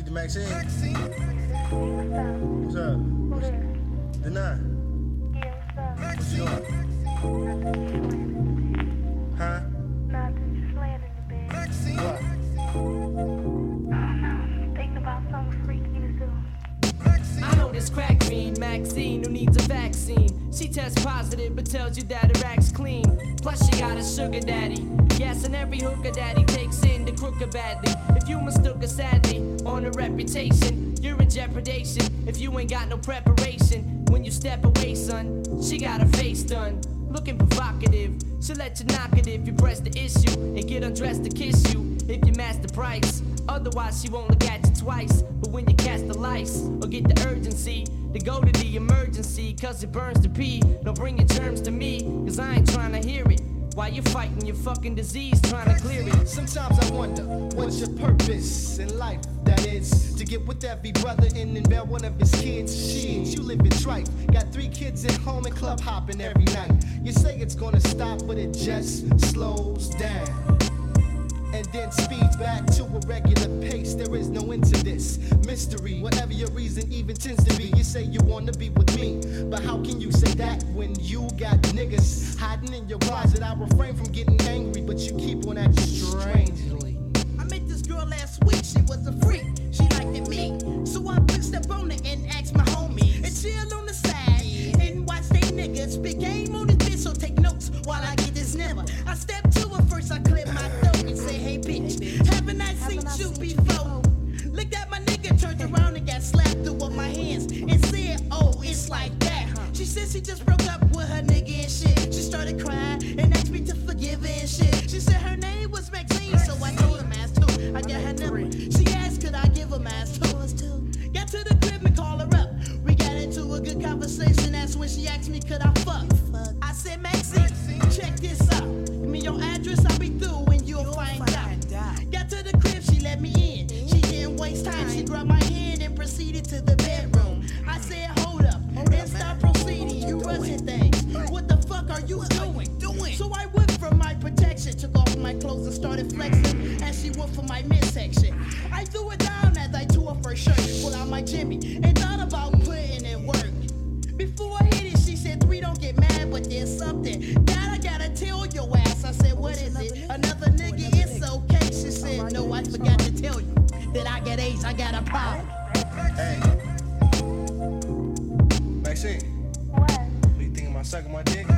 Maxine. What's up? Deny. What you doing? Huh? Nothing, just laying in the bed. What? Thinking about something freaky to do. I know this crack fiend, Maxine, who needs a vaccine. She tests positive but tells you that her act's clean. Plus she got a sugar daddy. Yes, and every hooker daddy takes in the crooker badly. If you mistook her sadly on her reputation, you're in jeopardation if you ain't got no preparation. When you step away, son, she got her face done. Looking provocative, she'll let you knock it if you press the issue and get undressed to kiss you if you match the price. Otherwise, she won't look at you twice. But when you cast the lights or get the urgency to go to the emergency, cause it burns to pee, don't bring your terms to me, cause I ain't trying to hear it. While you fighting your fucking disease, trying to clear it. Sometimes I wonder, what's your purpose in life? That is, to get with every brother and then bear one of his kids. Shit, you live in trife. Got 3 kids at home and club hopping every night. You say it's gonna stop, but it just slows down. And then speeds back to a regular pace. There is no end to this mystery. Whatever your reason even tends to be. You say you wanna be with me, but how can you say that when you got niggas hiding in your closet? I refrain from getting angry, but you keep on acting strangely. I met this girl last week, she was a freak. She liked it me, so I pushed up on her and asked my homies and chill on the side and watch they niggas spit game on this bitch. So take notes while I get this number. I step to her first, I clip my throat and say, hey bitch, haven't I seen you before? Looked at my nigga, turned around and got slapped through with my hands and said, oh, it's like that. She said she just broke up with her nigga and shit. She started crying and asked me to forgive her and shit. She said her name was Maxine, so I told her mask too. I got her number. She asked could I give her mask too. Got to the crib and call her up. We got into a good conversation. That's when she asked me could I fuck. I said Maxine, check this out. Give me your address, I'll be through and you'll find out. Got to the crib, she let me in. She didn't waste time. She grabbed my hand and proceeded to the bedroom. I said hold up and stop proceeding. You rushing things. What the fuck are you doing? So I went from my protection, took off my clothes and started flexing as she went for my midsection. I threw it down as I tore off her shirt, pulled out my Jimmy and thought about putting in work. Before I hit it, she said 3, don't get mad, but there's something that I gotta tell your ass. I said, what is it? Another nigga, it's okay. She said, no, I forgot to tell you that I got AIDS, I got a problem. Hey. Maxine. What? What you thinking about sucking my dick?